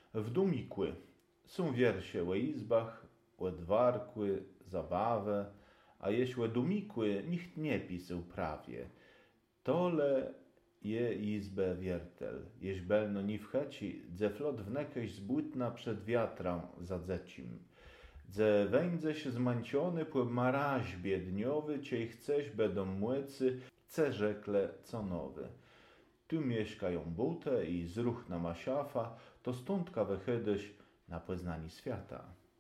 W dumikły są wiersze o izbach, o dwarkły, zabawę, a jeśli o dumikły nikt nie pisał prawie. Tole je izbę wiertel, jeś belno ni w checi, dze flot wnekeś zbłυτna przed wiatram zadzecim. Dze wędze się zmanciony po maraź biedniowy, ciej chcesz będą młycy, ce rzekle co nowy. Tu mieszkają bute i zruchna masiafa, to stądka wychydyś na poznani świata.